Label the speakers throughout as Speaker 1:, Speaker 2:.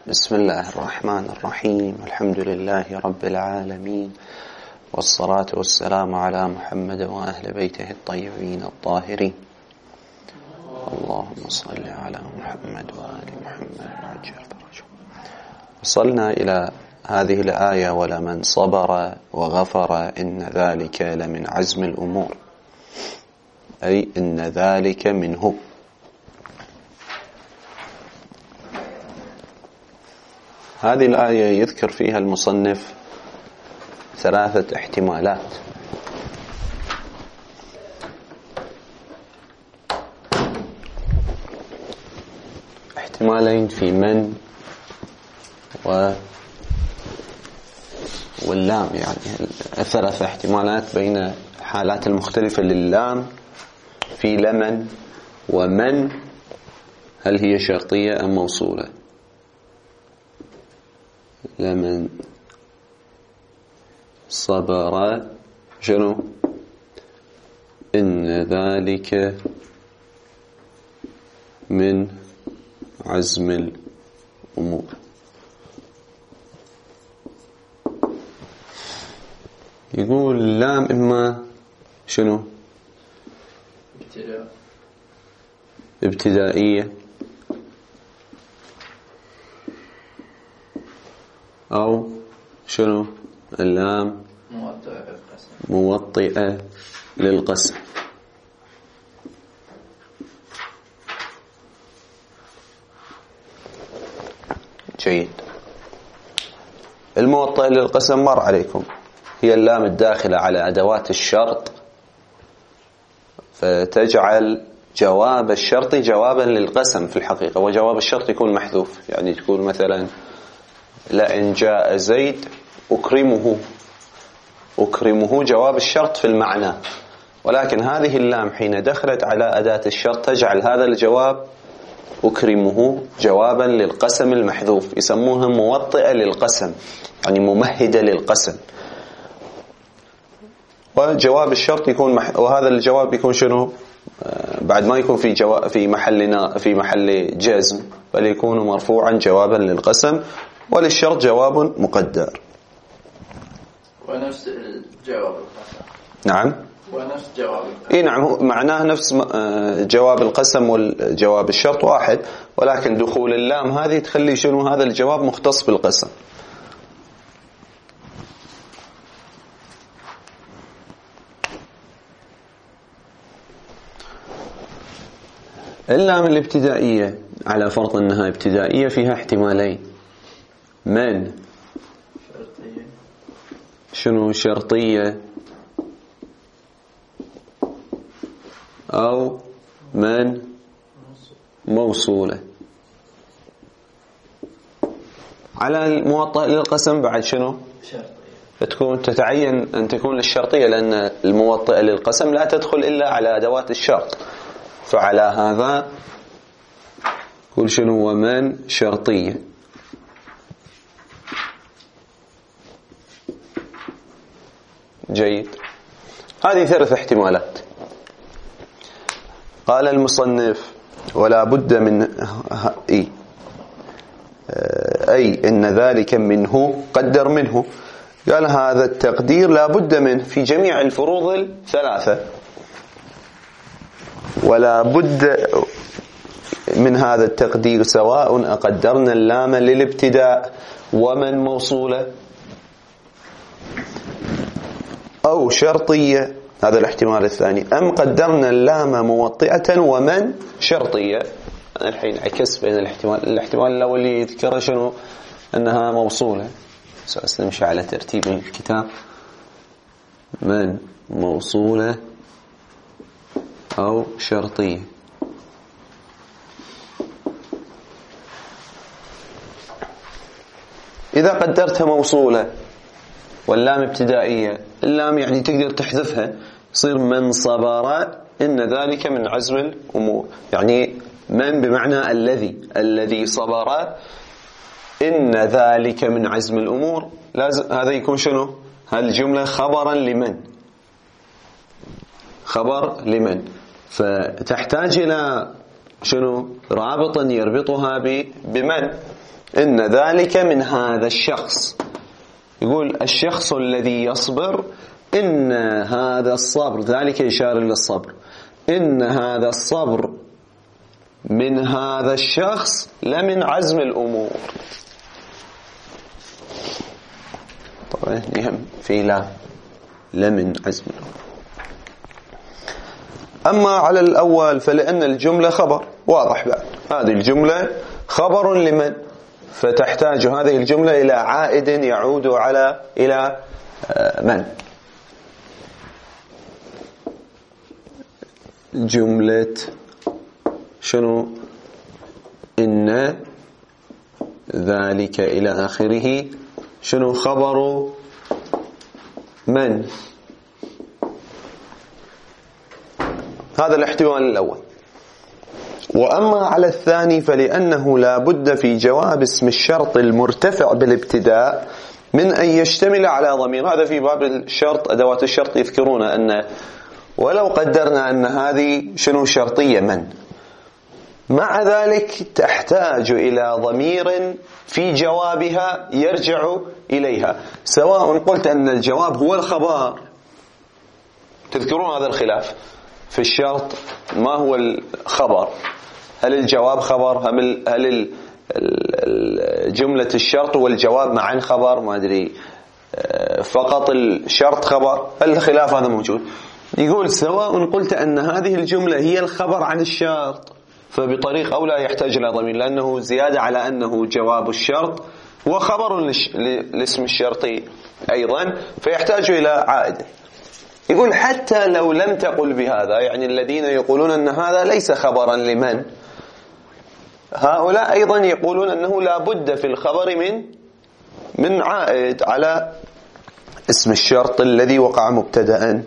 Speaker 1: بسم الله الرحمن الرحيم. الحمد لله رب العالمين، والصلاة والسلام على محمد وأهل بيته الطيبين الطاهرين. اللهم صل على محمد وآل محمد وعجل فرجهم. وصلنا إلى هذه الآية: ولمن صبر وغفر إن ذلك لمن عزم الأمور، أي إن ذلك منه. هذه الآية يذكر فيها المصنف ثلاثة احتمالات. احتمالين في من واللام، يعني الثلاث احتمالات بين الحالات المختلفة لللام في لمن ومن، هل هي شرطية أم موصولة؟ لمن صبر شنو؟ إن ذلك من عزم الأمور. يقول اللام إما شنو؟ ابتدائية أو شنو؟ اللام موطئة للقسم. جيد. الموطئة للقسم مر عليكم، هي اللام الداخلة على أدوات الشرط، فتجعل جواب الشرط جوابا للقسم في الحقيقة، وجواب الشرط يكون محذوف. يعني تقول مثلا: لئن جاء زيد أكرمه جواب الشرط في المعنى، ولكن هذه اللام حين دخلت على أداة الشرط تجعل هذا الجواب أكرمه جوابا للقسم المحذوف، يسموها موطئة للقسم، يعني ممهدة للقسم. وجواب الشرط يكون وهذا الجواب يكون شنو؟ بعد ما يكون في محل جزم، بل يكون مرفوعا جوابا للقسم، وللشرط جواب مقدر.
Speaker 2: ونفس الجواب القسم.
Speaker 1: نعم،
Speaker 2: ونفس جواب القسم.
Speaker 1: نعم، معناه نفس جواب القسم والجواب الشرط واحد، ولكن دخول اللام هذه تخلي شنو؟ هذا الجواب مختص بالقسم. اللام الابتدائية على فرض أنها ابتدائية فيها احتمالين: من
Speaker 2: شرطية.
Speaker 1: شنو؟ شرطية أو من موصولة. على الموطئ للقسم بعد شنو؟ شرطية. تتعين أن تكون للشرطية، لأن الموطئ للقسم لا تدخل إلا على أدوات الشرط، فعلى هذا كل شنو؟ ومن شرطية. جيد. هذه ثلاث احتمالات. قال المصنف: ولا بد من أي إن ذلك منه، قدر منه. قال هذا التقدير لا بد منه في جميع الفروض الثلاثة، ولا بد من هذا التقدير سواء أقدرنا اللام للابتداء ومن موصولة أو شرطية، هذا الاحتمال الثاني، أم قدرنا اللام موطئة ومن شرطية. الحين عكس بين الاحتمال الأول اللي يذكره شنو؟ أنها موصولة. سأمشي على ترتيب الكتاب: من موصولة أو شرطية. إذا قدرتها موصولة واللام ابتدائية، اللام يعني تقدر تحذفها، يصير من صبر إن ذلك من عزم الأمور. يعني من بمعنى الذي صبر إن ذلك من عزم الأمور، لازم هذا يكون شنو؟ هذه الجملة خبرا لمن، خبر لمن، فتحتاج إلى شنو؟ رابطا يربطها بمن. إن ذلك من هذا الشخص. يقول الشخص الذي يصبر إن هذا الصبر، ذلك إشارة للصبر، إن هذا الصبر من هذا الشخص لمن عزم الأمور. طبعا يهم في لا لمن عزم الأمور. أما على الأول فلأن الجملة خبر واضح بعد، هذه الجملة خبر لمن، فتحتاج هذه الجملة إلى عائد يعود إلى من. جملة شنو؟ إن ذلك إلى آخره شنو؟ خبر من. هذا الاحتمال الأول. وأما على الثاني فلأنه لا بد في جواب اسم الشرط المرتفع بالابتداء من أن يشتمل على ضمير. هذا في باب الشرط، أدوات الشرط يذكرون أن ولو قدرنا أن هذه شنو شرطية من، مع ذلك تحتاج إلى ضمير في جوابها يرجع إليها، سواء قلت أن الجواب هو الخبر. تذكرون هذا الخلاف في الشرط، ما هو الخبر؟ هل الجواب خبر؟ هل جملة الشرط والجواب معا خبر؟ ما أدري، فقط الشرط خبر؟ الخلاف هذا موجود. يقول سواء قلت أن هذه الجملة هي الخبر عن الشرط فبطريق أو لا يحتاج إلى ضمير، لأنه زيادة على أنه جواب الشرط وخبر لاسم الشرطي أيضا، فيحتاج إلى عائد. يقول حتى لو لم تقل بهذا، يعني الذين يقولون أن هذا ليس خبرا لمن، هؤلاء أيضا يقولون أنه لا بد في الخبر من عائد على اسم الشرط الذي وقع مبتدأ.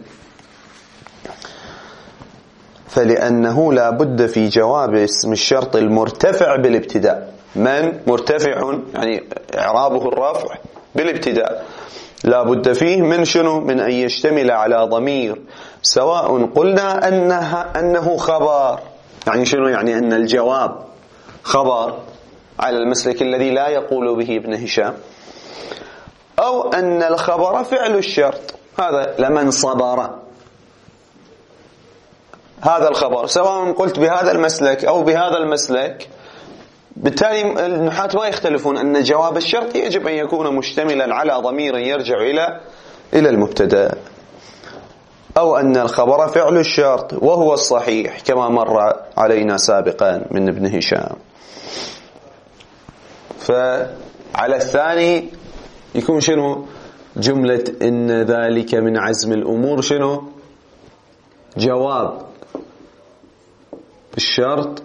Speaker 1: فلأنه لا بد في جواب اسم الشرط المرتفع بالابتداء، من مرتفع يعني إعرابه الرافع بالابتداء، لا بد فيه من شنو؟ من أن يشتمل على ضمير، سواء قلنا أنه خبر، يعني شنو؟ يعني أن الجواب خبر على المسلك الذي لا يقول به ابن هشام، أو أن الخبر فعل الشرط، هذا لمن صبر، هذا الخبر سواء قلت بهذا المسلك أو بهذا المسلك. بالتالي النحاة ما يختلفون أن جواب الشرط يجب أن يكون مشتملا على ضمير يرجع إلى المبتدأ، أو أن الخبر فعل الشرط، وهو الصحيح كما مر علينا سابقا من ابن هشام. فعلى الثاني يكون شنو؟ جملة إن ذلك من عزم الأمور شنو؟ جواب الشرط،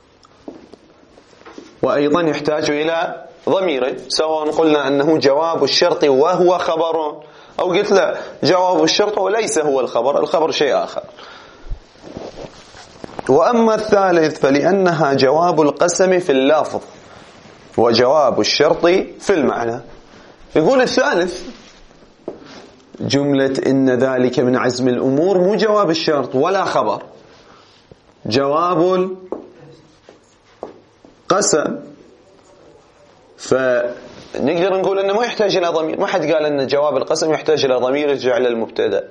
Speaker 1: وأيضا يحتاج إلى ضمير، سواء قلنا أنه جواب الشرط وهو خبر، أو قلت لا جواب الشرط وليس هو الخبر، الخبر شيء آخر. وأما الثالث فلأنها جواب القسم في اللفظ وجواب الشرط في المعنى. يقول الثالث جملة إن ذلك من عزم الأمور مو جواب الشرط ولا خبر، جواب القسم، فنقدر نقول أنه ما يحتاج إلى ضمير. ما حد قال أن جواب القسم يحتاج إلى ضمير يرجع إلى المبتدأ.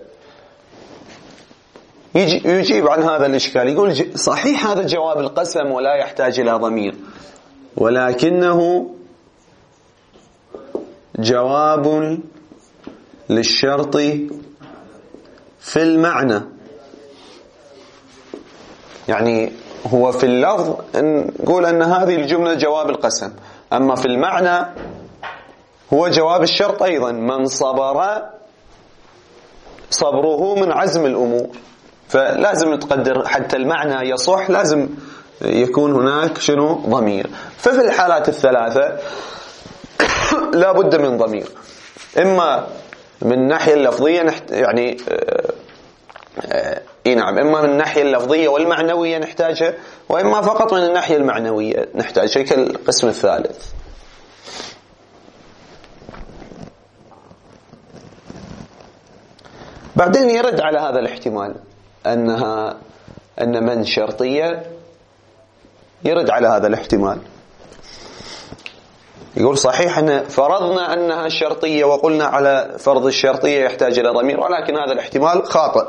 Speaker 1: يجيب عن هذا الإشكال، يقول صحيح هذا جواب القسم ولا يحتاج إلى ضمير، ولكنه جواب للشرط في المعنى. يعني هو في اللفظ نقول أن هذه الجملة جواب القسم، أما في المعنى هو جواب الشرط أيضا، من صبر صبره من عزم الأمور. فلازم نتقدر حتى المعنى يصح لازم يكون هناك شنو؟ ضمير. ففي الحالات الثلاثة لا بد من ضمير، إما من الناحية اللفظية يعني نعم، إما من الناحية اللفظية والمعنوية نحتاجه، وإما فقط من الناحية المعنوية نحتاجه كالقسم الثالث. بعدين يرد على هذا الاحتمال أن من شرطية، يرد على هذا الاحتمال يقول صحيح أن فرضنا أنها شرطية وقلنا على فرض الشرطية يحتاج إلى ضمير، ولكن هذا الاحتمال خاطئ.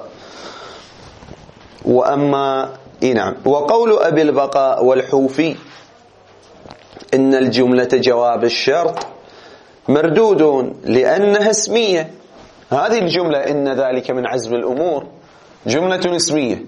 Speaker 1: وأما نعم، وقول أبي البقاء والحوفي إن الجملة جواب الشرط مردود لأنها اسمية. هذه الجملة إن ذلك من عزم الأمور جملة اسمية،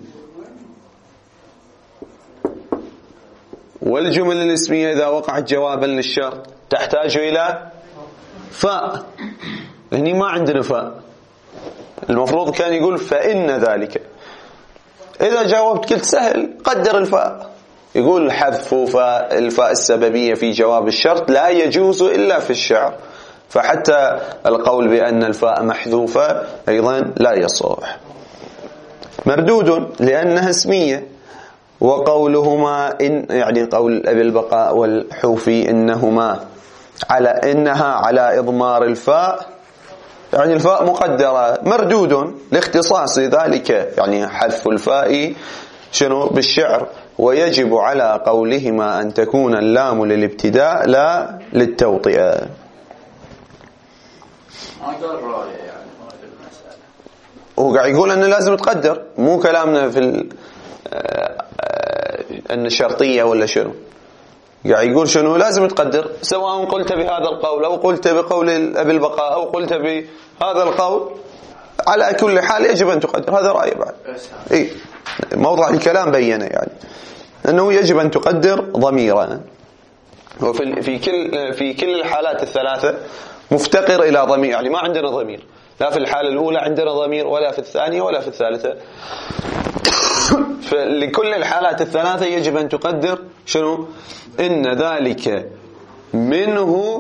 Speaker 1: والجمل الاسمية إذا وقعت جوابا للشرط تحتاج إلى فاء. هني ما عندنا فاء، المفروض كان يقول فإن ذلك. إذا جاوبت قلت سهل قدر الفاء، يقول حذف الفاء السببية في جواب الشرط لا يجوز إلا في الشعر، فحتى القول بأن الفاء محذوفة أيضا لا يصح. مردود لأنها اسمية. وقولهما إن يعني قول أبي البقاء والحوفي إنها على إضمار الفاء، يعني الفاء مقدرة، مردود لاختصاص ذلك، يعني حذف الفاء بالشعر. ويجب على قولهما أن تكون اللام للابتداء لا للتوطئة.
Speaker 2: ما قال رأي يعني ما في المسألة،
Speaker 1: هو قاعد يقول أنه لازم تقدر، مو كلامنا في أن الشرطية ولا شنو. قاعد يقول لازم تقدر، سواء قلت بهذا القول أو قلت بقول أبي البقاء أو قلت بهذا القول، على كل حال يجب أن تقدر. هذا رأي بعد موضع الكلام بينه، يعني أنه يجب أن تقدر ضميرا. وفي كل الحالات الثلاثة مفتقر إلى ضمير، يعني ما عندنا ضمير، لا في الحالة الأولى عندنا ضمير ولا في الثانية ولا في الثالثة. فلكل الحالات الثلاثة يجب أن تقدر إن ذلك منه،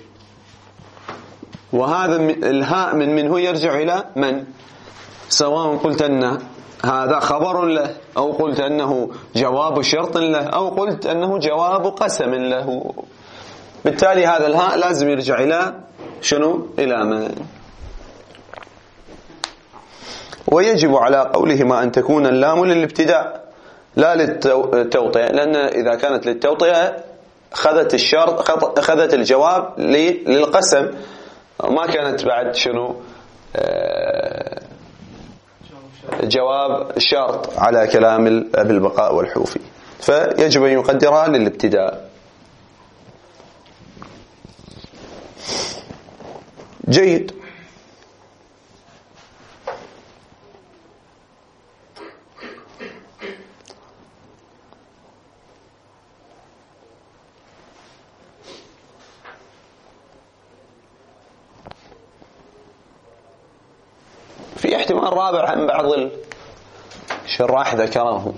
Speaker 1: وهذا الهاء منه يرجع إلى من، سواء قلت أن هذا خبر له أو قلت أنه جواب شرط له أو قلت أنه جواب قسم له. بالتالي هذا الهاء لازم يرجع إلى إلى من. ويجب على قولهما أن تكون اللام للابتداء لا للتوطئة، لأن إذا كانت للتوطئة أخذت الجواب للقسم، ما كانت بعد جواب شرط على كلام أبي البقاء والحوفي، فيجب أن يقدرها للابتداء. جيد. في احتمال رابع عن بعض الشراح ذكره،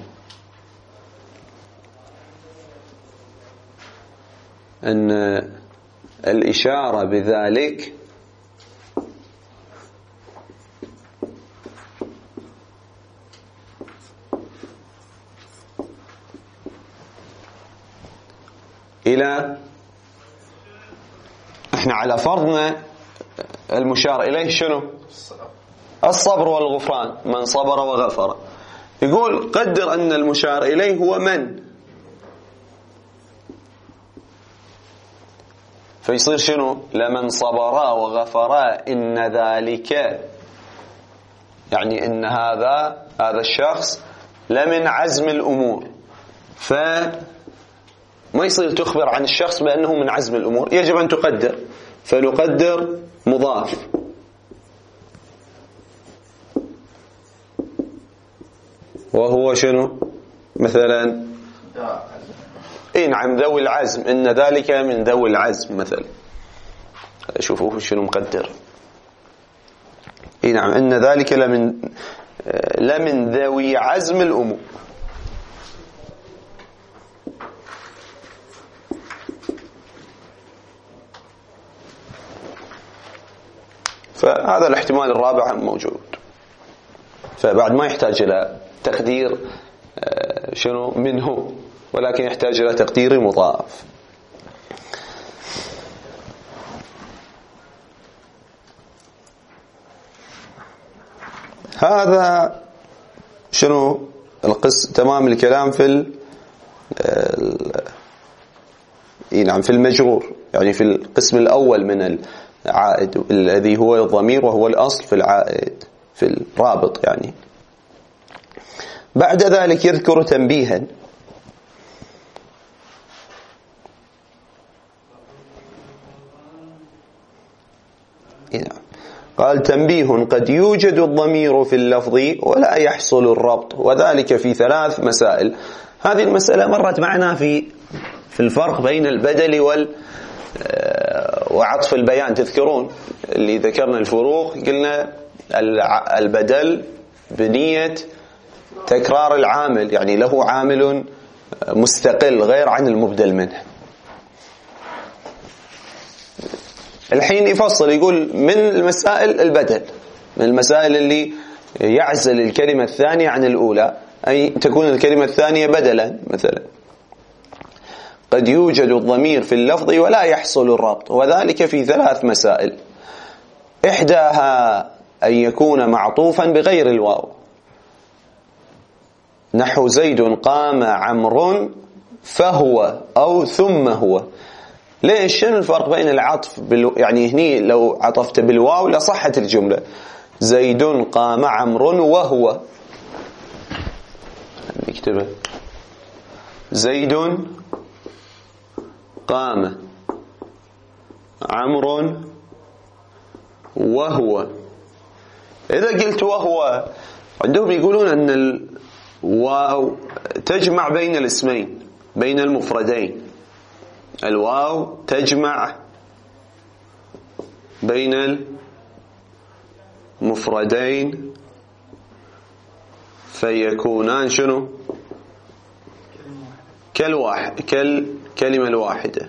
Speaker 1: أن الإشارة بذلك إلى، احنا على فرضنا المشار إليه الصبر والغفران، من صبر وغفر. يقول قدر أن المشار إليه هو من، فيصير لمن صبر وغفر إن ذلك، يعني إن هذا الشخص لمن عزم الأمور، فما يصير تخبر عن الشخص بأنه من عزم الأمور، يجب أن تقدر، فنقدر مضاف وهو مثلا نعم ذوي العزم، إن ذلك من ذوي العزم مثلا. شوفوا مقدر، نعم إن ذلك لمن ذوي عزم الأمور. فهذا الاحتمال الرابع موجود، فبعد ما يحتاج إلى تقدير منه، ولكن يحتاج إلى تقدير مضاف. هذا تمام الكلام في نعم في المجرور، يعني في القسم الأول من العائد الذي هو الضمير وهو الأصل في العائد في الرابط يعني. بعد ذلك يذكر تنبيها. قال تنبيه: قد يوجد الضمير في اللفظ ولا يحصل الربط، وذلك في 3 مسائل. هذه المسألة مرت معنا في الفرق بين البدل وعطف البيان. تذكرون اللي ذكرنا الفروق، قلنا البدل بنية تكرار العامل، يعني له عامل مستقل غير عن المبدل منه. الحين يفصل يقول من المسائل البدل، من المسائل اللي يعزل الكلمة الثانية عن الأولى، أي تكون الكلمة الثانية بدلا. مثلا قد يوجد الضمير في اللفظ ولا يحصل الربط، وذلك في 3 مسائل. إحداها أن يكون معطوفا بغير الواو، نحو زيد قام عمرو فهو أو ثم هو. ليش؟ شنو الفرق بين العطف يعني هني لو عطفت بالواو لصحت الجملة. زيد قام عمرو وهو، نكتبه زيد قام عمرو وهو. إذا قلت وهو، عندهم يقولون أن الواو تجمع بين الاسمين، بين المفردين. الواو تجمع بين المفردين فيكونان شنو؟ كالكلمة الواحدة.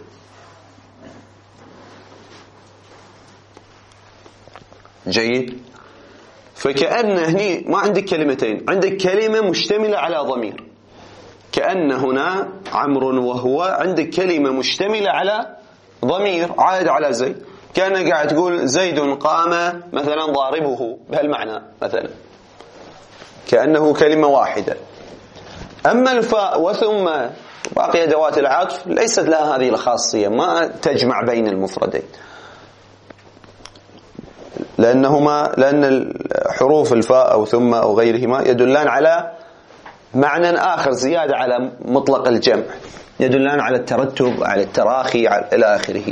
Speaker 1: جيد. فكأن هني ما عندك كلمتين، عندك كلمة مشتملة على ضمير. كأن هنا عمرو وهو عندك كلمة مشتملة على ضمير عائد على زيد. كأنك قاعد تقول زيد قام مثلا ضاربه، بهالمعنى مثلا، كأنه كلمة واحدة. أما الفاء وثم باقي أدوات العطف ليست لها هذه الخاصية، ما تجمع بين المفردين، لأن حروف الفاء أو ثم أو غيرهما يدلان على معنى آخر زيادة على مطلق الجمع، يدلان على الترتب، على التراخي، إلى آخره.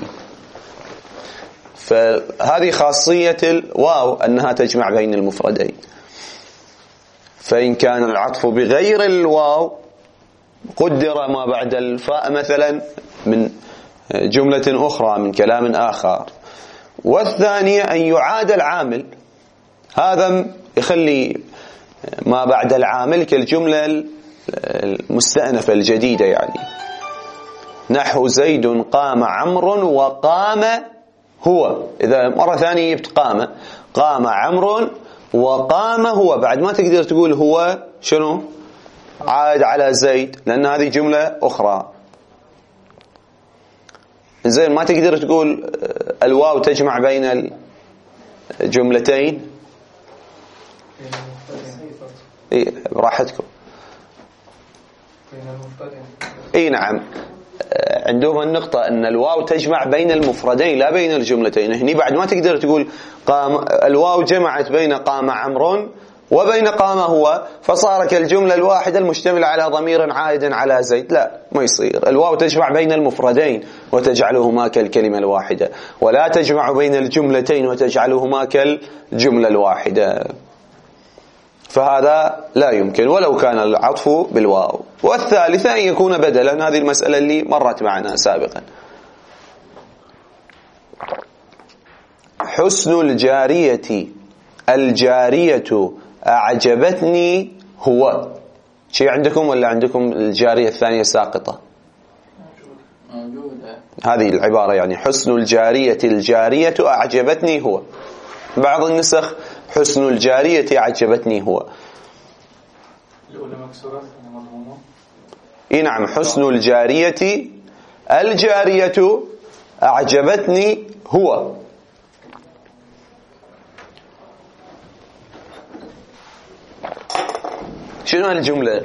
Speaker 1: فهذه خاصية الواو أنها تجمع بين المفردين. فإن كان العطف بغير الواو قدر ما بعد الفاء مثلا من جملة أخرى من كلام آخر. والثانية أن يعاد العامل، هذا يخلي ما بعد العامل كالجملة المستأنفة الجديدة، يعني نحو زيد قام عمرو وقام هو. إذا مرة ثانية جبت قام عمرو وقام هو، بعد ما تقدر تقول هو شنو عائد على زيد، لأن هذه جملة أخرى. زين، ما تقدر تقول الواو تجمع بين الجملتين. إيه براحتكم. إيه نعم، عندهم النقطة أن الواو تجمع بين المفردين لا بين الجملتين. هني بعد ما تقدر تقول الواو جمعت بين قام عمرو وبين قام هو، فصار كالجملة الواحدة المشتملة على ضمير عائد على زيد. لا، ما يصير. الواو تجمع بين المفردين وتجعلهما كالكلمة الواحدة، ولا تجمع بين الجملتين وتجعلهما كالجملة الواحدة. فهذا لا يمكن ولو كان العطف بالواو. والثالثة أن يكون بدلا، هذه المسألة اللي مرت معنا سابقا. حسن الجارية أعجبتني هو. شيء عندكم ولا عندكم الجارية الثانية ساقطة؟ موجودة هذه العبارة، يعني حسن الجارية أعجبتني هو. بعض النسخ حسن الجارية أعجبتني هو.
Speaker 3: الأولى مكسورة مضمومة.
Speaker 1: إيه نعم، حسن الجارية أعجبتني هو. شنو الجملة؟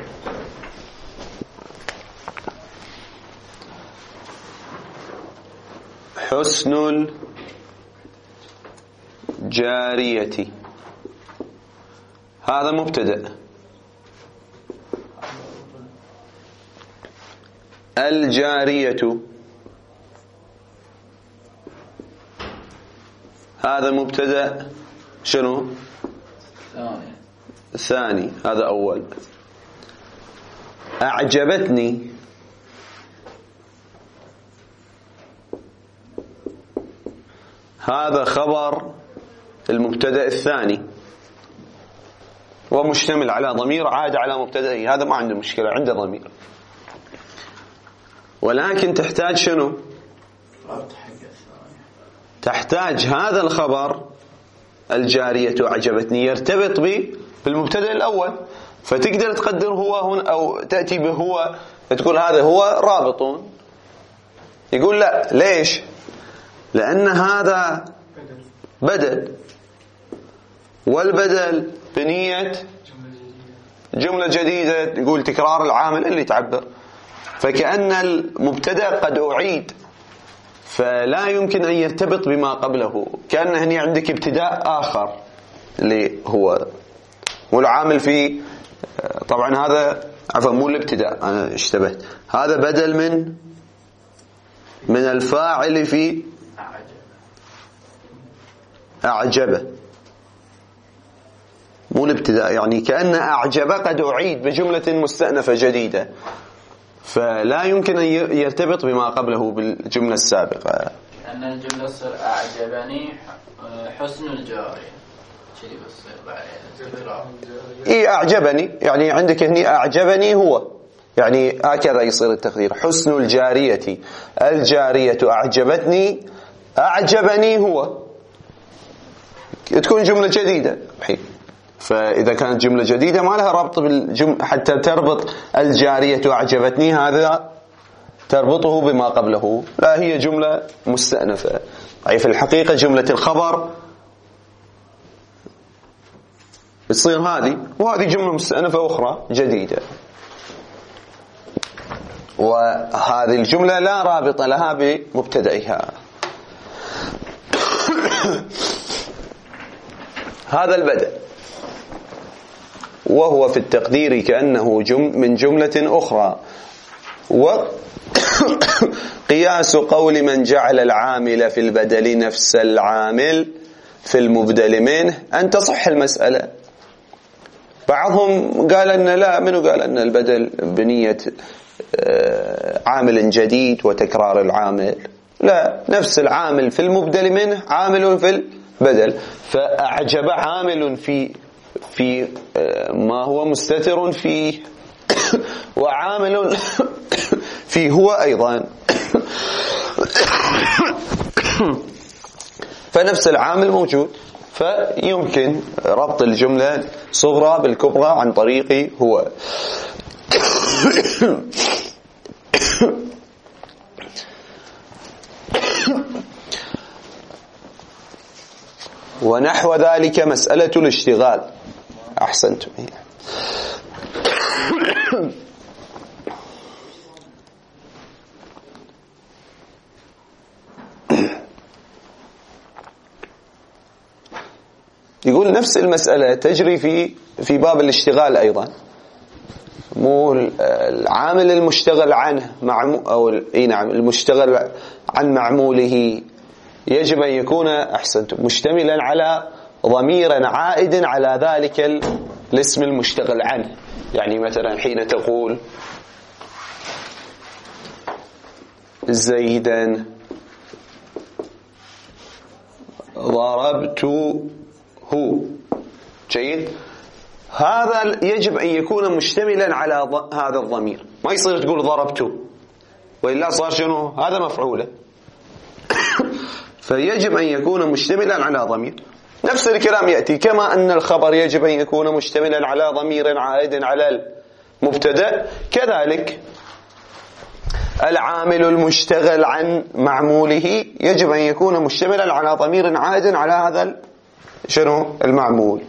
Speaker 1: حسن الجارية، هذا مبتدأ. الجارية هذا مبتدأ شنو؟ ثاني، هذا أول. أعجبتني هذا خبر المبتدأ الثاني ومشتمل على ضمير عاد على مبتدأه، هذا ما عنده مشكلة، عنده ضمير، ولكن تحتاج شنو؟ تحتاج هذا الخبر الجارية أعجبتني يرتبط بالمبتدأ الأول، فتقدر تقدر هو هنا أو تأتي بهو، تقول هذا هو رابط. يقول لا، ليش؟ لأن هذا بدل، والبدل بنية جملة جديدة، يقول تكرار العامل اللي تعبر، فكأن المبتدأ قد أعيد، فلا يمكن أن يرتبط بما قبله، كأن هني عندك ابتداء آخر اللي هو والعامل فيه. طبعا هذا عفوا مو الابتداء، أنا اشتبهت، هذا بدل من الفاعل في أعجبه، مو الابتداء، يعني كأن أعجب قد أعيد بجملة مستأنفة جديدة، فلا يمكن أن يرتبط بما قبله بالجملة السابقة.
Speaker 2: أن الجملة تصير أعجبني حسن الجارية، شيء بصير بعد تكرار.
Speaker 1: إيه أعجبني، يعني عندك هني أعجبني هو، يعني هكذا يصير التقدير، حسن الجارية، الجارية أعجبتني، أعجبني هو، تكون جملة جديدة الحين. فإذا كانت جملة جديدة ما لها ربط بالجملة حتى تربط الجارية أعجبتني هذا تربطه بما قبله، لا، هي جملة مستأنفة، أي في الحقيقة جملة الخبر تصير هذه، وهذه جملة مستأنفة أخرى جديدة، وهذه الجملة لا رابط لها بمبتدئها. هذا البدء، وهو في التقدير كأنه من جملة أخرى، وقياس قول من جعل العامل في البدل نفس العامل في المبدل منه أن تصح المسألة. بعضهم قال أن لا، منو قال أن البدل بنية عامل جديد وتكرار العامل؟ لا، نفس العامل في المبدل منه عامل في البدل، فأعجب عامل في ما هو مستتر فيه، وعامل فيه هو أيضا، فنفس العامل موجود، فيمكن ربط الجملة صغرى بالكبرى عن طريق هو. ونحو ذلك مسألة الاشتغال. أحسنتم. يقول نفس المسألة تجري في باب الاشتغال أيضا، مو العامل المشتغل عنه نعم المشتغل عن معموله يجب أن يكون أحسنتم مشتملا على ضمير عائد على ذلك الاسم المشتغل عنه. يعني مثلا حين تقول زيدا ضربته، جيد، هذا يجب أن يكون مشتملا على هذا الضمير، ما يصير تقول ضربته وإلا صار شنو؟ هذا مفعوله. فيجب أن يكون مشتملا على ضمير. نفس الكلام يأتي كما أن الخبر يجب أن يكون مشتملا على ضمير عائد على المبتدأ، كذلك العامل المشتغل عن معموله يجب أن يكون مشتملا على ضمير عائد على هذا شنو؟ المعمول.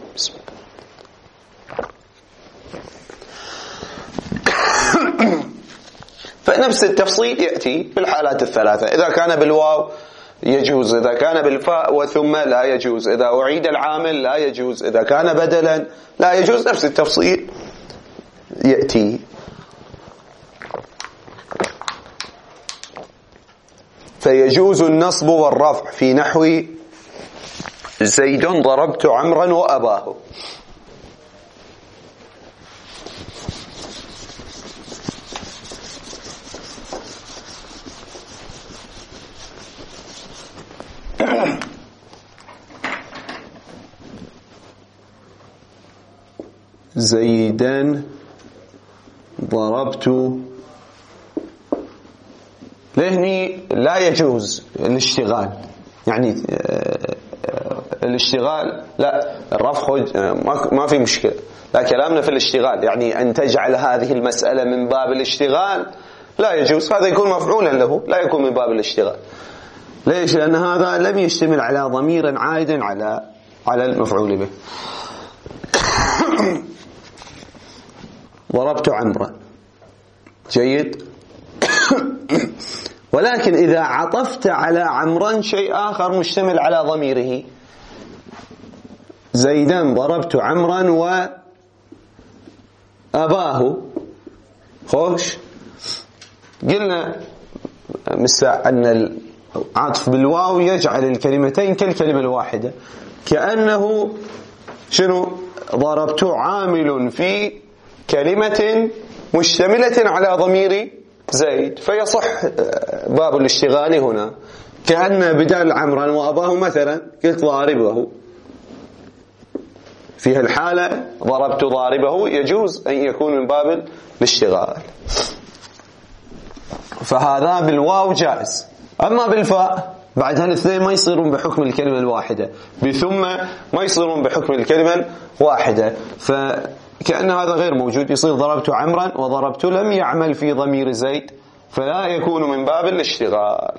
Speaker 1: فنفس التفصيل يأتي بالحالات الثلاثة. إذا كان بالواو يجوز، إذا كان بالفاء وثم لا يجوز، إذا أعيد العامل لا يجوز، إذا كان بدلا لا يجوز، نفس التفصيل يأتي. فيجوز النصب والرفع في نحو زيد ضربت عمرا وأباه. زيدا ضربت، لهني لا يجوز الاشتغال، يعني الاشتغال لا، الرفع ما في مشكلة، لا كلامنا في الاشتغال، يعني أن تجعل هذه المسألة من باب الاشتغال لا يجوز، هذا يكون مفعولا له، لا يكون من باب الاشتغال. ليش؟ لأن هذا لم يشتمل على ضمير عائد على المفعول به. ضربت عمرا، جيد. ولكن إذا عطفت على عمرا شيء آخر مشتمل على ضميره، زيدا ضربت عمرا وأباه، خوش، قلنا أن العطف بالواو يجعل الكلمتين كالكلمة الواحدة، كأنه شنو؟ ضربت عامل في كلمة مشتملة على ضمير زيد، فيصح باب الاشتغال هنا، كأن بدال عمرا وأباه مثلا قلت ضاربه، في الحالة ضربت ضاربه يجوز أن يكون من باب الاشتغال، فهذا بالواو جائز. أما بالفاء بعد هالاثنين ما يصيرون بحكم الكلمة الواحدة، بثم ما يصيرون بحكم الكلمة الواحدة، فكأن هذا غير موجود، يصير ضربت عمرا وضربت لم يعمل في ضمير زيد، فلا يكون من باب الاشتغال.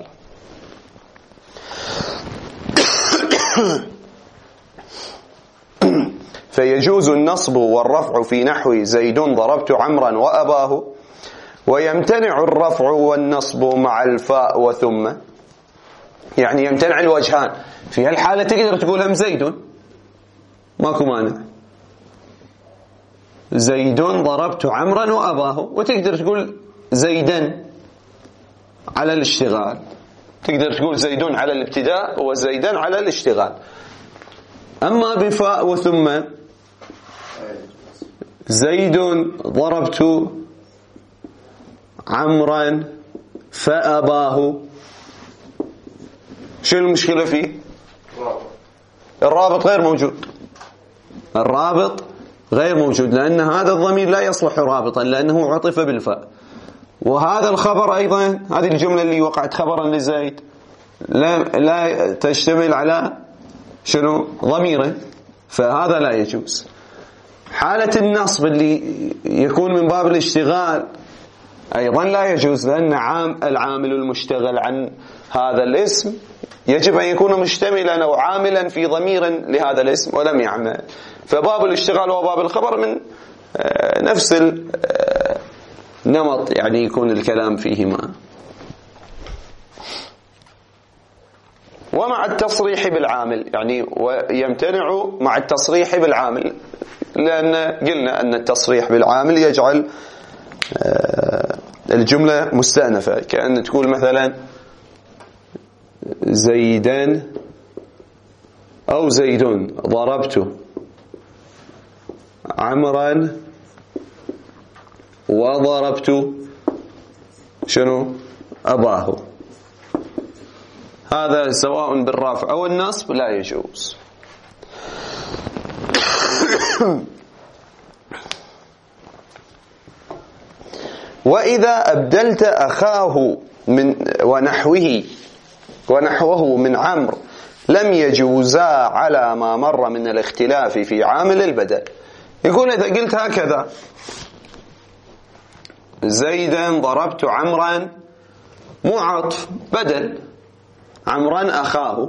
Speaker 1: فيجوز النصب والرفع في نحو زيد ضربت عمرا وأباه، ويمتنع الرفع والنصب مع الفاء وثم، يعني يمتنع الوجهان. في هالحالة تقدر تقول هم زيد، ماكو مانع، زيد ضربت عمرا وأباه، وتقدر تقول زيدا على الاشتغال، تقدر تقول زيد على الابتداء وزيدا على الاشتغال. أما بفاء وثم، زيد ضربت عمرا فأباه، شو المشكلة فيه؟ الرابط غير موجود، الرابط غير موجود، لأن هذا الضمير لا يصلح رابطا لأنه عطف بالفاء، وهذا الخبر أيضا، هذه الجملة اللي وقعت خبرا لزيد لا تشتمل على شنو؟ ضميره، فهذا لا يجوز. حالة النصب اللي يكون من باب الاشتغال أيضا لا يجوز، لأن العامل المشتغل عن هذا الاسم يجب أن يكون مشتملا أو عاملا في ضمير لهذا الاسم ولم يعمل، فباب الاشتغال وباب الخبر من نفس النمط، يعني يكون الكلام فيهما. ومع التصريح بالعامل، يعني ويمتنع مع التصريح بالعامل، لأن قلنا أن التصريح بالعامل يجعل الجملة مستأنفة، كأن تقول مثلا زيدان أو زيد ضربت عمرا وضربت شنو؟ أباه، هذا سواء بالرفع أو النصب لا يجوز. وإذا أبدلت أخاه من ونحوه من عمرو لم يجوزا على ما مر من الاختلاف في عامل البدل. يقول إذا قلت هكذا زيدا ضربت عمرا، مو عطف، بدل، عمرا أخاه،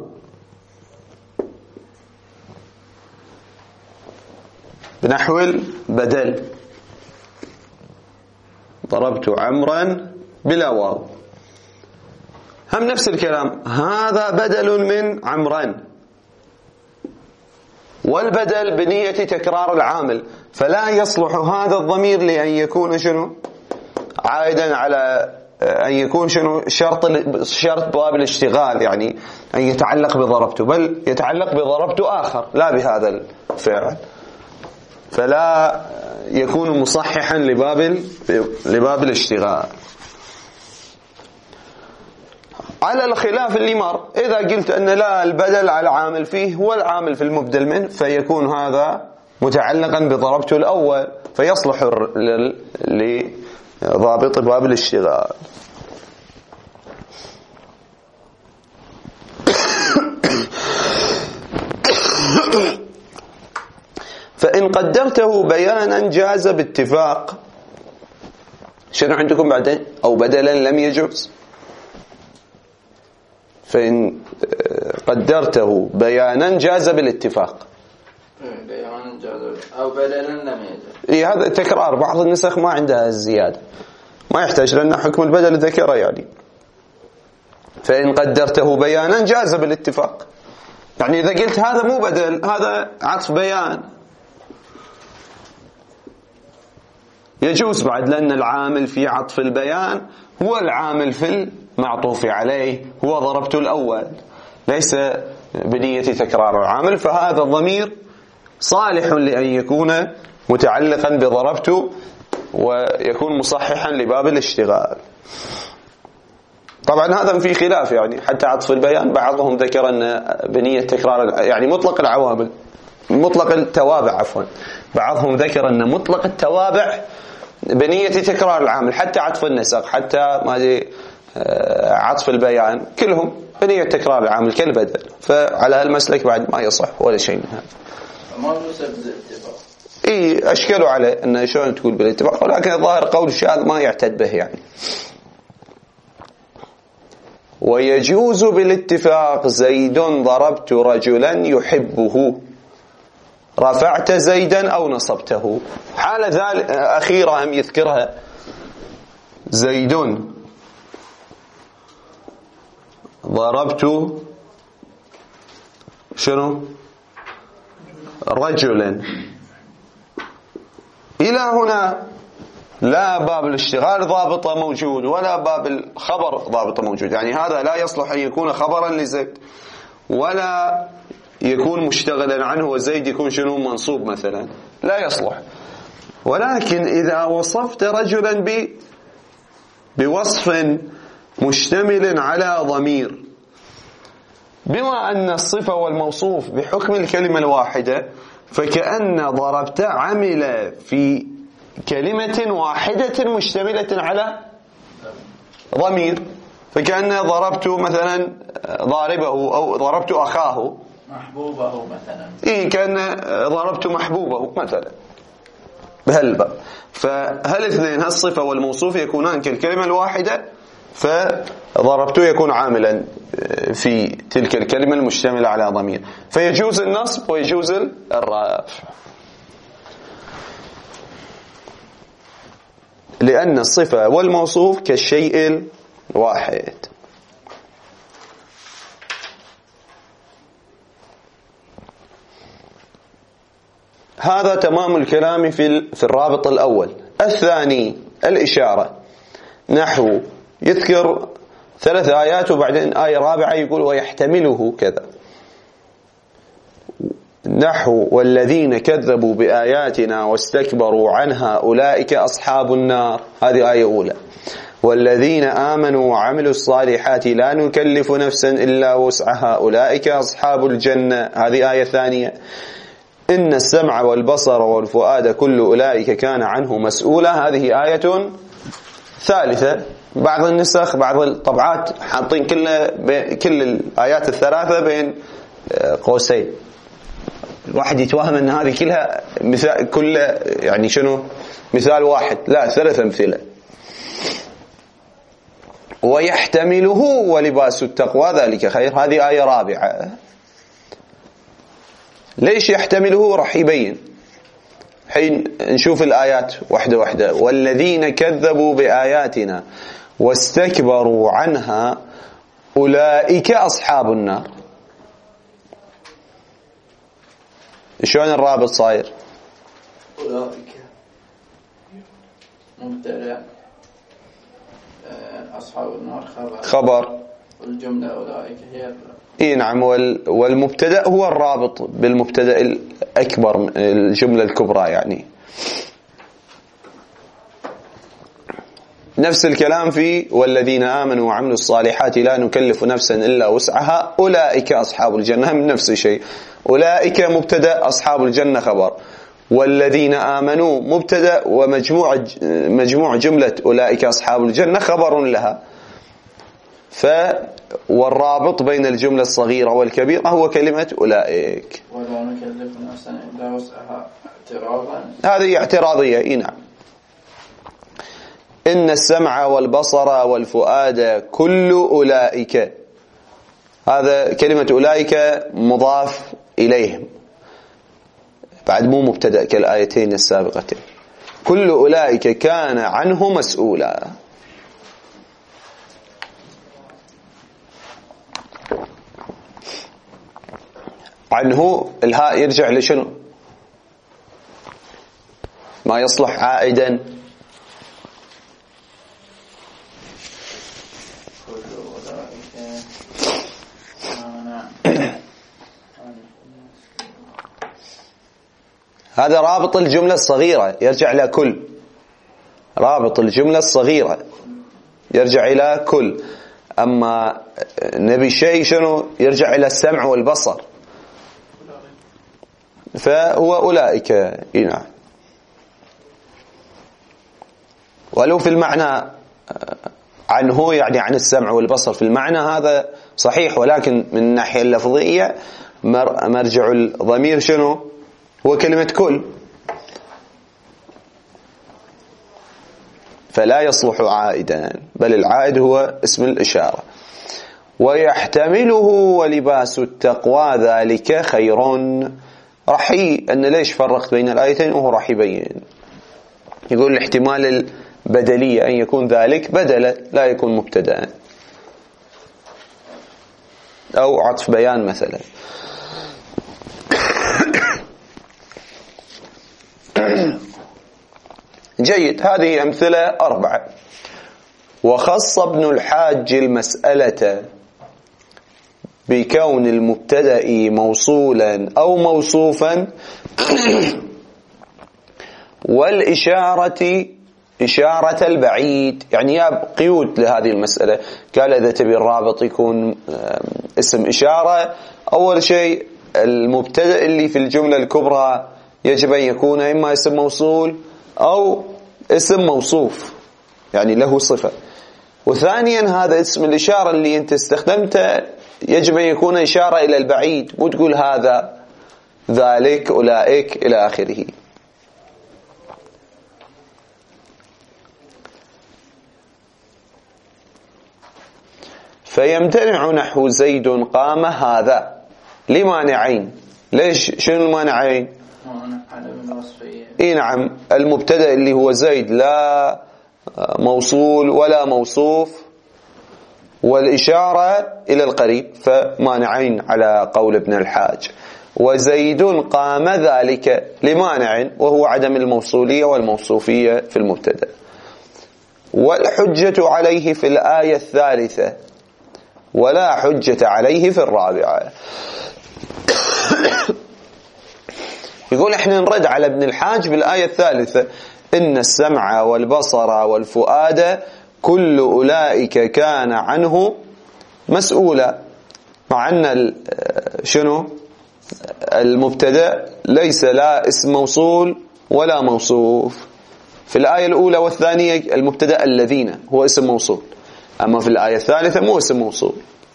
Speaker 1: بنحو البدل، ضربت عمرا بلا واو. هم نفس الكلام، هذا بدل من عمران، والبدل بنية تكرار العامل، فلا يصلح هذا الضمير لأن يكون شنو عائدا على أن يكون شنو شرط باب الاشتغال، يعني أن يتعلق بضربته، بل يتعلق بضربته آخر لا بهذا الفعل، فلا يكون مصححا لباب الاشتغال. على الخلاف اللي مر، إذا قلت أن لا البدل على العامل فيه هو العامل في المبدل منه، فيكون هذا متعلقا بضربته الأول، فيصلح لضابط باب الاشتغال. فإن قدرته بيانا جاز باتفاق. شنو عندكم بعدين؟ أو بدلا لم يجوز. فإن قدرته بيانا جاز بالاتفاق.
Speaker 2: بيانا جاز أو بدلا لم يجوز.
Speaker 1: هذا تكرار، بعض النسخ ما عندها الزيادة، ما يحتاج لأن حكم البدل ذكره يعني. فإن قدرته بيانا جاز بالاتفاق، يعني إذا قلت هذا مو بدل، هذا عطف بيان، يجوز بعد، لأن العامل في عطف البيان هو العامل في المعطوف عليه، هو ضربته الأول، ليس بنية تكرار العامل، فهذا الضمير صالح لأن يكون متعلقا بضربته ويكون مصححا لباب الاشتغال. طبعا هذا في خلاف، يعني حتى عطف البيان بعضهم ذكر أن بنية تكرار، يعني مطلق العوامل، مطلق التوابع عفوا، بعضهم ذكر أن مطلق التوابع بنية تكرار العامل، حتى عطف النسق، حتى عطف البيان، كلهم بنية تكرار العامل كالبدل. فعلى هالمسلك بعد ما يصح ولا شيء من هذا.
Speaker 2: ما يوصف بالاتفاق.
Speaker 1: أشكلوا عليه أنه شلون تقول بالاتفاق، ولكن الظاهر قول الشاذ ما يعتد به يعني. ويجوز بالاتفاق زيد ضربت رجلا يحبه، رفعت زيدا أو نصبته. حالة ذلك أخيرة هم يذكرها، زيد ضربت شنو رجلا، إلى هنا لا باب الاشتغال ضابطه موجود ولا باب الخبر ضابطه موجود، يعني هذا لا يصلح أن يكون خبرا لزيد ولا يكون مشتغلا عنه، وزيد يكون شنو منصوب مثلا، لا يصلح. ولكن إذا وصفت رجلا بوصف مشتمل على ضمير، بما أن الصفة والموصوف بحكم الكلمة الواحدة، فكأن ضربت عمل في كلمة واحدة مشتملة على ضمير، فكأن ضربت مثلا ضاربه أو ضربت أخاه
Speaker 2: محبوبه مثلا،
Speaker 1: كأن ضربت محبوبه مثلا بهالباب. فهل اثنين هالصفة والموصوف يكونان كالكلمة الواحدة، فضربته يكون عاملا في تلك الكلمة المشتملة على ضمير، فيجوز النصب ويجوز الرفع، لأن الصفة والموصوف كالشيء الواحد. هذا تمام الكلام في الرابط الأول. الثاني الإشارة، نحو يذكر 3 آيات وبعدين آية رابعة يقول ويحتمله كذا، نحو والذين كذبوا بآياتنا واستكبروا عنها أولئك أصحاب النار، هذه آية أولى. والذين آمنوا وعملوا الصالحات لا نكلف نفسا إلا وسعها أولئك أصحاب الجنة، هذه آية ثانية. إن السمع والبصر والفؤاد كل أولئك كان عنه مسؤولا، هذه آية ثالثة. بعض النسخ بعض الطبعات حاطين كل الآيات الثلاثة بين قوسين، الواحد يتوهم أن هذه كلها مثال، كل يعني شنو مثال واحد، لا 3 أمثلة. ويحتمله ولباس التقوى ذلك خير، هذه آية رابعة. ليش يحتمله؟ راح يبين حين نشوف الآيات واحدة واحدة. والذين كذبوا بآياتنا واستكبروا عنها أولئك أصحاب النار. شلون الرابط صاير؟
Speaker 2: أولئك مبتدأ، أصحاب النار
Speaker 1: خبر،
Speaker 2: والجملة أولئك هي
Speaker 1: اي نعم، والمبتدأ هو الرابط بالمبتدأ الأكبر، الجملة الكبرى يعني. نفس الكلام في والذين آمنوا وعملوا الصالحات لا نكلف نفسا إلا وسعها أولئك أصحاب الجنة، من نفس الشيء. أولئك مبتدأ، أصحاب الجنة خبر، والذين آمنوا مبتدأ، ومجموع جملة أولئك أصحاب الجنة خبر لها. والرابط بين الجملة الصغيرة والكبيرة هو كلمة أولئك.
Speaker 2: ولا نكلف نفسا إلا وسعها اعتراضا،
Speaker 1: هذه اعتراضية. اي نعم. إن السمع والبصر والفؤاد كل أولئك، هذا كلمة أولئك مضاف إليهم بعد، مو مبتدأ كالآيتين السابقتين. كل أولئك كان عنه مسؤولا. عنه الهاء يرجع لشنو؟ ما يصلح عائدا. هذا رابط الجملة الصغيرة يرجع إلى كل، رابط الجملة الصغيرة يرجع إلى كل. أما نبي شيء شنو يرجع إلى السمع والبصر، فهو أولئك. نعم. ولو في المعنى عنه يعني عن السمع والبصر، في المعنى هذا صحيح، ولكن من الناحية اللفظية مرجع الضمير شنو؟ هو كلمة كل، فلا يصلح عائدا، بل العائد هو اسم الإشارة. ويحتمله ولباس التقوى ذلك خير. راح أن ليش فرقت بين الآيتين، وهو راح يبين. يقول الاحتمال البدلية أن يكون ذلك بدلا لا يكون مبتدا، أو عطف بيان مثلا. جيد. هذه أمثلة 4. وخص ابن الحاج المسألة بكون المبتدأ موصولا أو موصوفا والإشارة إشارة البعيد. يعني يا قيود لهذه المسألة. قال إذا تبي الرابط يكون اسم إشارة، أول شيء المبتدأ اللي في الجملة الكبرى يجب أن يكون إما اسم موصول أو اسم موصوف، يعني له صفة. وثانيا هذا اسم الإشارة اللي أنت استخدمته يجب أن يكون إشارة إلى البعيد، مو تقول هذا ذلك أولئك إلى آخره. فيمتنع نحو زيد قام هذا لمانعين. ليش؟ شنو المانعين؟ نعم، المبتدأ اللي هو زيد لا موصول ولا موصوف، والإشارة إلى القريب، فمانعين على قول ابن الحاج. وزيد قام ذلك لمانع، وهو عدم الموصولية والموصوفية في المبتدأ. والحجة عليه في الآية الثالثة، ولا حجة عليه في الرابعة. يقول احنا نرد على ابن الحاج بالآية الثالثة: إن السمع والبصر والفؤاد كل أولئك كان عنه مسؤولا، مع أن شنو المبتدأ ليس لا اسم موصول ولا موصوف. في الآية الأولى والثانية المبتدأ الذين هو اسم موصول، أما في الآية الثالثة مو اسم موصول.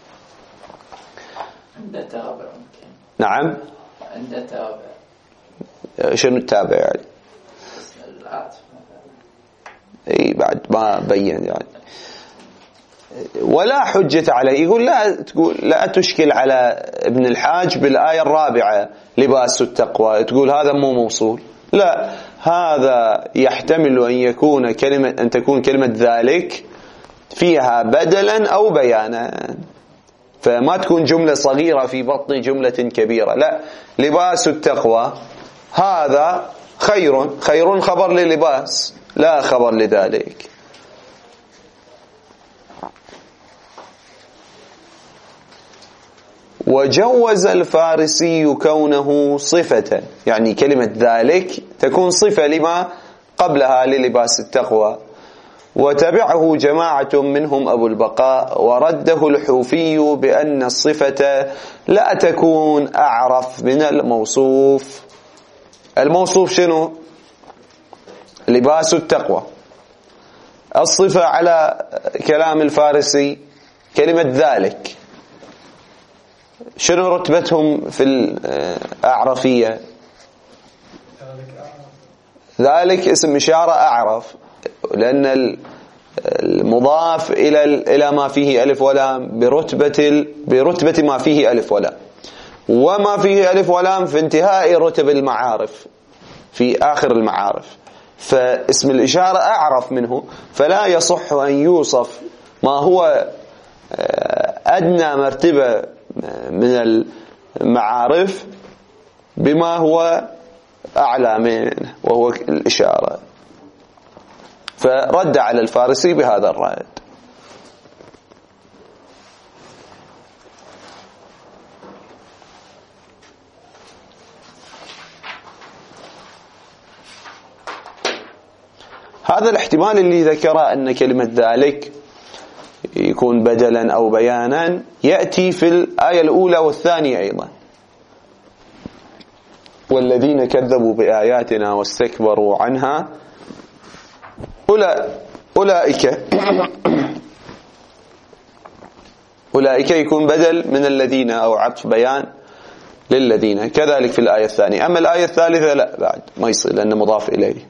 Speaker 2: عند تابع.
Speaker 1: نعم،
Speaker 2: عند تابع.
Speaker 1: شنو التابع يعني؟
Speaker 2: العطف.
Speaker 1: اي بعد ما بين يعني. ولا حجة عليه. يقول لا تشكل على ابن الحاج بالآية الرابعة لباس التقوى، تقول هذا مو موصول. لا، هذا يحتمل أن تكون كلمة ذلك فيها بدلا أو بيانا، فما تكون جملة صغيرة في بطن جملة كبيرة. لا، لباس التقوى هذا خير، خير خبر للباس لا خبر لذلك. وجوز الفارسي كونه صفة، يعني كلمة ذلك تكون صفة لما قبلها للباس التقوى. وتبعه جماعة منهم أبو البقاء، ورده الحوفي بأن الصفة لا تكون أعرف من الموصوف. الموصوف شنو؟ لباس التقوى. الصفة على كلام الفارسي كلمة ذلك. شنو رتبتهم في الأعرفية؟ ذلك اسم إشارة أعرف، لأن المضاف إلى ما فيه ألف ولام برتبة ما فيه ألف ولام، وما فيه ألف ولام في انتهاء رتب المعارف في آخر المعارف، فاسم الإشارة أعرف منه، فلا يصح أن يوصف ما هو أدنى مرتبة من المعارف بما هو أعلى منه وهو الإشارة. فرد على الفارسي بهذا الرد. هذا الاحتمال اللي ذكره أن كلمة ذلك يكون بدلا أو بيانا يأتي في الآية الأولى والثانية أيضا. والذين كذبوا بآياتنا واستكبروا عنها أولئك يكون بدل من الذين أو عطف بيان للذين، كذلك في الآية الثانية. أما الآية الثالثة لا، بعد ما يصير لأنه مضاف إليه.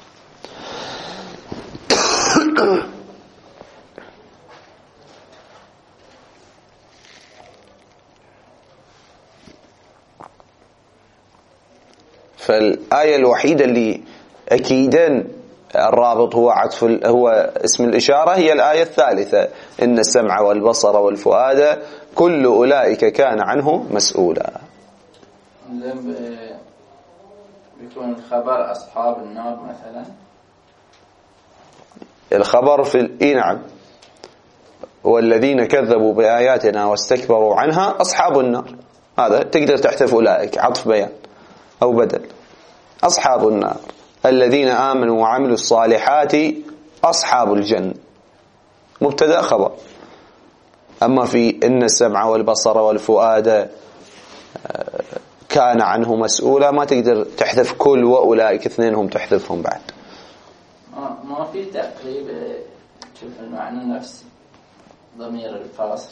Speaker 1: فالآية الوحيدة اللي أكيدا الرابط هو اسم الإشارة هي الآية الثالثة: إن السمع والبصر والفؤاد كل أولئك كان عنه مسؤولا.
Speaker 2: يكون الخبر أصحاب النار مثلا،
Speaker 1: الخبر في نعم، والذين كذبوا بآياتنا واستكبروا عنها أصحاب النار، هذا تقدر تحذف أولئك عطف بيان أو بدل. أصحاب النار الذين آمنوا وعملوا الصالحات أصحاب الجنة، مبتدأ خبر. أما في إن السمع والبصر والفؤاد كان عنه مسؤولا ما تقدر تحذف كل وأولئك اثنينهم تحذفهم بعد.
Speaker 2: ما في تقريب شوف المعنى نفسي، ضمير الفاصل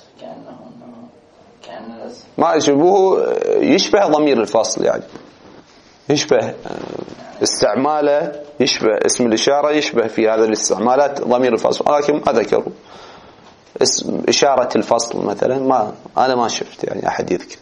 Speaker 2: كأنه
Speaker 1: ما يشبه ضمير الفصل، يعني يشبه استعماله، يشبه اسم الإشارة، يشبه في هذا الاستعمالات ضمير الفصل، ولكن ما ذكروا اسم إشارة الفصل مثلا، أنا ما شفت يعني أحد يذكر،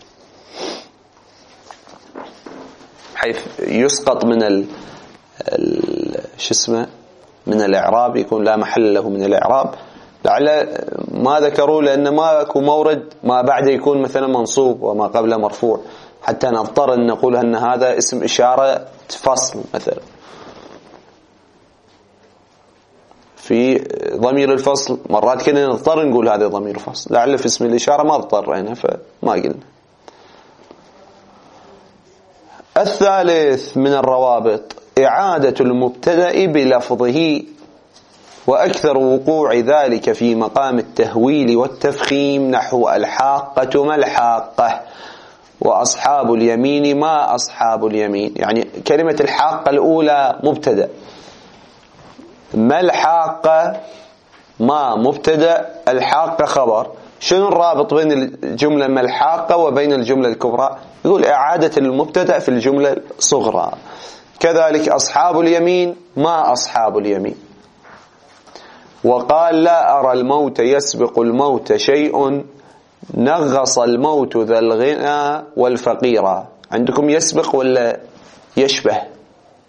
Speaker 1: حيث يسقط من شو اسمه من الإعراب، يكون لا محل له من الإعراب. لعل ما ذكروا لأن ما اكو مورد ما بعده يكون مثلا منصوب وما قبله مرفوع، حتى نضطر أن نقول أن هذا اسم إشارة فصل مثلا. في ضمير الفصل مرات كنا نضطر نقول هذا ضمير فصل، لعل في اسم الإشارة ما اضطر هنا فما قلنا. الثالث من الروابط إعادة المبتدأ بلفظه، وأكثر وقوع ذلك في مقام التهويل والتفخيم، نحو الحاقة ما الحاقة، وأصحاب اليمين ما أصحاب اليمين. يعني كلمة الحاقة الأولى مبتدأ، ما الحاقة ما مبتدأ، الحاقة خبر. شنو الرابط بين الجملة ما الحاقة وبين الجملة الكبرى؟ يقول إعادة المبتدأ في الجملة الصغرى. كذلك أصحاب اليمين ما أصحاب اليمين. وقال لا أرى الموت يسبق الموت شيء، نغص الموت ذا الغنى والفقيرة. عندكم يسبق ولا يشبه؟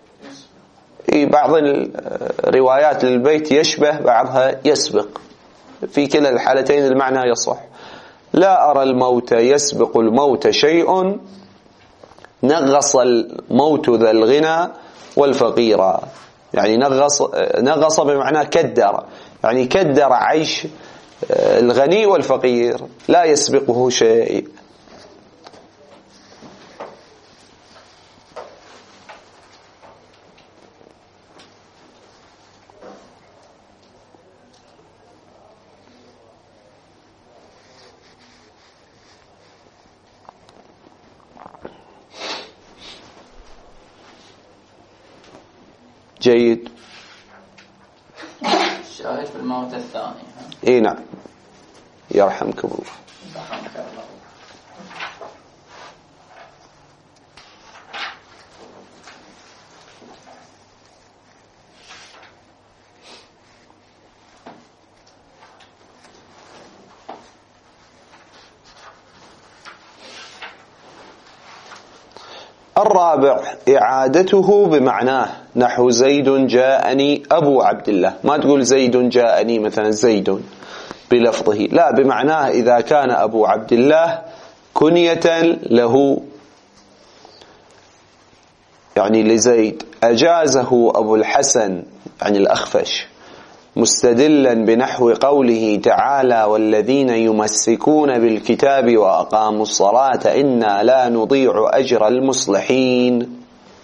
Speaker 1: بعض الروايات للبيت يشبه، بعضها يسبق. في كلا الحالتين المعنى يصح. لا أرى الموت يسبق الموت شيء، نغص الموت ذا الغنى والفقير. يعني نغص بمعنى كدر، يعني كدر عيش الغني والفقير، لا يسبقه شيء. جيد.
Speaker 2: الشاهد في الموت الثاني.
Speaker 1: اي نعم، يرحمكم الله. الرابع إعادته بمعناه، نحو زيد جاءني أبو عبد الله. ما تقول زيد جاءني مثلا زيد بلفظه، لا، بمعناه إذا كان أبو عبد الله كنية له يعني لزيد، أجازه أبو الحسن يعني الأخفش مستدلا بنحو قوله تعالى والذين يمسكون بالكتاب وأقاموا الصلاة إنا لا نضيع أجر المصلحين.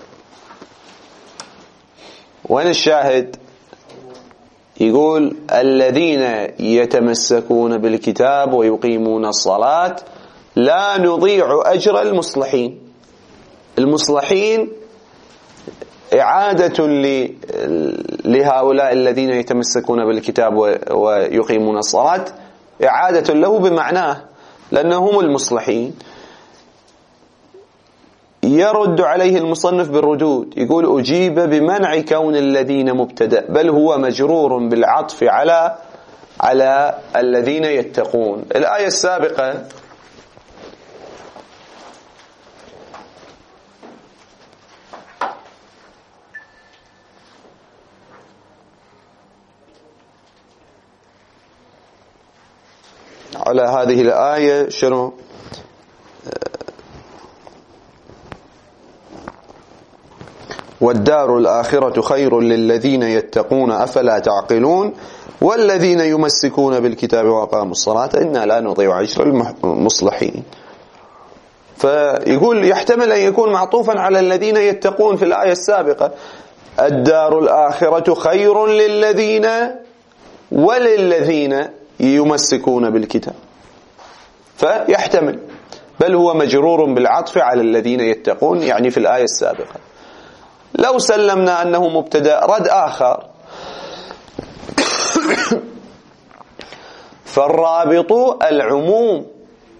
Speaker 1: وين الشاهد؟ يقول الذين يتمسكون بالكتاب ويقيمون الصلاة لا نضيع أجر المصلحين. المصلحين إعادة لهؤلاء الذين يتمسكون بالكتاب ويقيمون الصلاة، إعادة له بمعناه، لأنهم المصلحين. يرد عليه المصنف بالردود، يقول أجيب بمنع كون الذين مبتدأ، بل هو مجرور بالعطف على الذين يتقون. الآية السابقة على هذه الآية شنو؟ والدار الآخرة خير للذين يتقون أفلا تعقلون والذين يمسكون بالكتاب وأقاموا الصلاة إنا لا نضيع أجر المصلحين. فيقول يحتمل أن يكون معطوفا على الذين يتقون في الآية السابقة، الدار الآخرة خير للذين وللذين يمسكون بالكتاب، فيحتمل، بل هو مجرور بالعطف على الذين يتقون يعني في الآية السابقة. لو سلمنا أنه مبتدأ، رد آخر فالرابط العموم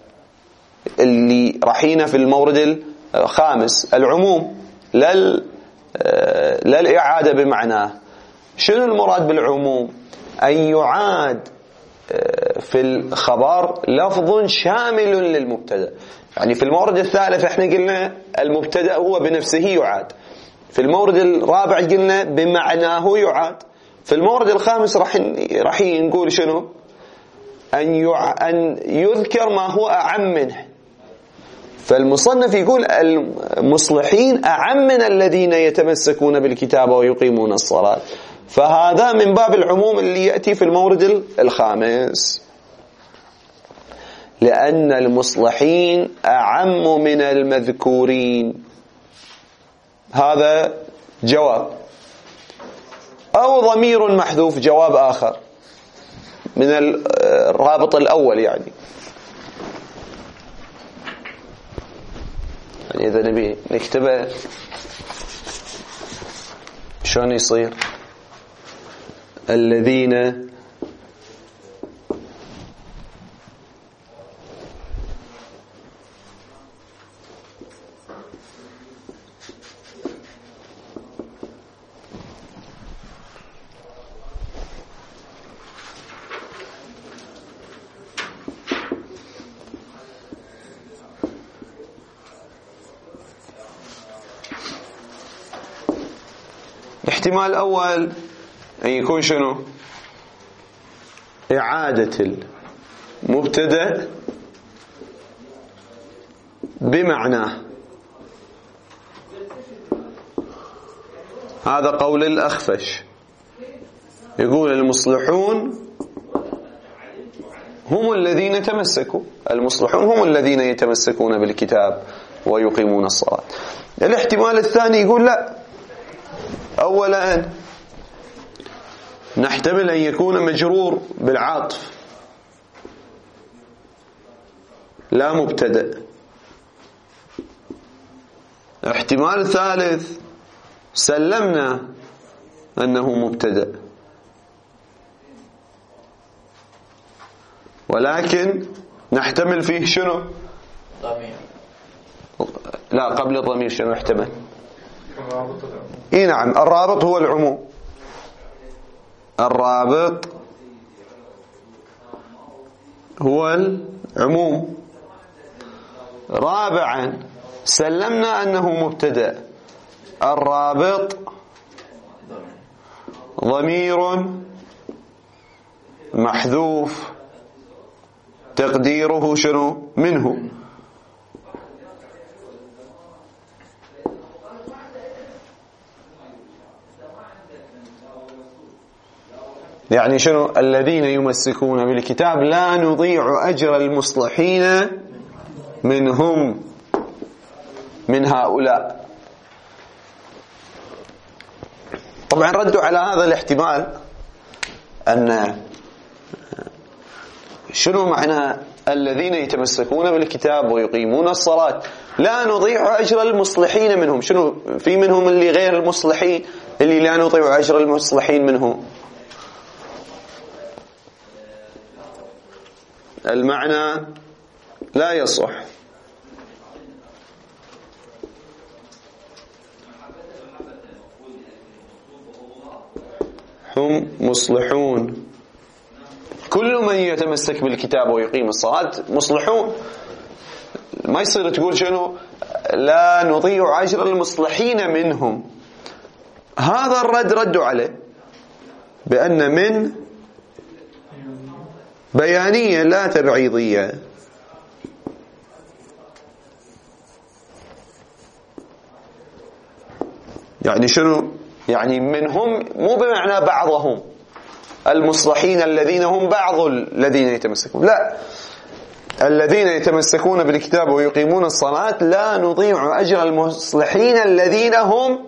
Speaker 1: اللي رحينا في المورد الخامس، العموم لا الإعادة بمعناه. شنو المراد بالعموم؟ أن يعاد في الخبر لفظ شامل للمبتدأ. يعني في المورد الثالث احنا قلنا المبتدأ هو بنفسه يعاد، في المورد الرابع قلنا بمعناه يعاد، في المورد الخامس راح نقول شنو؟ أن يذكر ما هو أعم منه. فالمصنف يقول المصلحين أعم من الذين يتمسكون بالكتاب ويقيمون الصلاة، فهذا من باب العموم اللي يأتي في المورد الخامس، لأن المصلحين أعم من المذكورين. هذا جواب، أو ضمير محذوف جواب آخر من الرابط الأول. يعني إذا نبي نكتبه شلون يصير؟ الذين الاحتمال الأول أن يكون شنو؟ إعادة المبتدأ بمعناه. هذا قول الأخفش، يقول المصلحون هم الذين تمسكوا، المصلحون هم الذين يتمسكون بالكتاب ويقيمون الصلاة. الاحتمال الثاني يقول لا، أولا نحتمل أن يكون مجرور بالعاطف لا مبتدأ. احتمال ثالث سلمنا أنه مبتدأ، ولكن نحتمل فيه شنو؟
Speaker 2: ضمير.
Speaker 1: لا، قبل الضمير شنو نحتمل؟ اي نعم، الرابط هو العموم. الرابط هو العموم. رابعا سلمنا أنه مبتدأ، الرابط ضمير محذوف تقديره شنو؟ منه. يعني شنو؟ الذين يمسكون بالكتاب لا نضيع أجر المصلحين منهم، من هؤلاء. طبعا ردوا على هذا الاحتمال أن شنو معنى الذين يتمسكون بالكتاب ويقيمون الصلاة لا نضيع أجر المصلحين منهم؟ شنو في منهم اللي غير المصلحين اللي لا نضيع أجر المصلحين منهم؟ المعنى لا يصح. هم مصلحون، كل من يتمسك بالكتاب ويقيم الصلاة مصلحون. ما يصير تقول شنو لا نضيع أجر المصلحين منهم. هذا الرد ردوا عليه بأن من بيانية لا تبعيضية. يعني شنو؟ يعني منهم مو بمعنى بعضهم المصلحين الذين هم بعض الذين يتمسكون، لا، الذين يتمسكون بالكتاب ويقيمون الصلاة لا نضيع أجر المصلحين الذين هم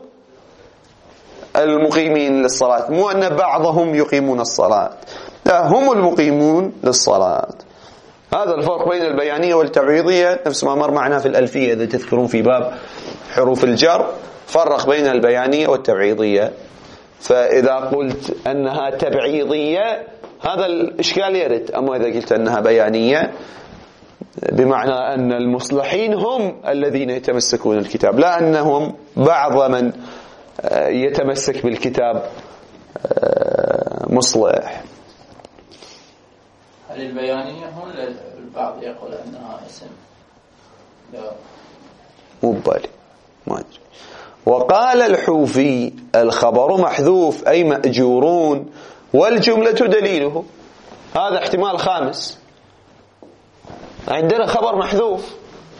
Speaker 1: المقيمين للصلاة، مو أن بعضهم يقيمون الصلاة، لا، هم المقيمون للصلاة. هذا الفرق بين البيانية والتبعيضية، نفس ما مر معنا في الألفية إذا تذكرون في باب حروف الجر، فرق بين البيانية والتبعيضية. فإذا قلت أنها تبعيضية هذا الإشكال يرد، أما إذا قلت أنها بيانية بمعنى أن المصلحين هم الذين يتمسكون الكتاب، لا أنهم بعض من يتمسك بالكتاب مصلح.
Speaker 2: هل البيانية هم البعض يقول أنها اسم؟ لا،
Speaker 1: مو ببالي، ما أدري. وقال الحوفي الخبر محذوف أي مأجورون والجملة دليله. هذا احتمال خامس، عندنا خبر محذوف،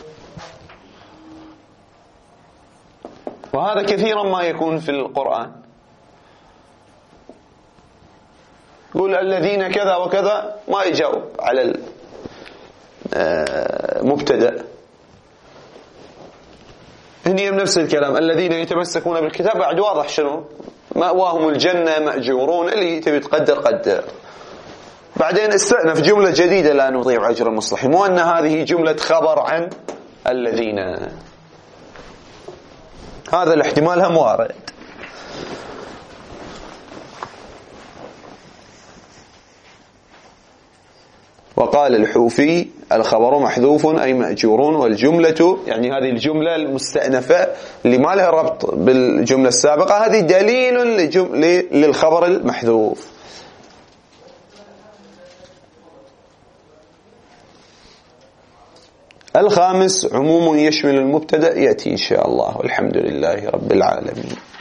Speaker 1: وهذا كثيرا ما يكون في القرآن. يقول الذين كذا وكذا ما يجاوب على المبتدأ. هني نفس الكلام، الذين يتمسكون بالكتاب بعد واضح شنو مأواهم الجنة مأجورون، اللي تبي تقدر قدر. بعدين استأنف جملة جديدة لا نضيع أجر المصلحين، مو أن هذه جملة خبر عن الذين. هذا الاحتمال هم وارد. وقال الحوفي الخبر محذوف أي مأجورون والجملة، يعني هذه الجملة المستأنفة اللي ما لها ربط بالجملة السابقة، هذه دليل للخبر المحذوف. الخامس عموم يشمل المبتدأ، يأتي إن شاء الله، والحمد لله رب العالمين.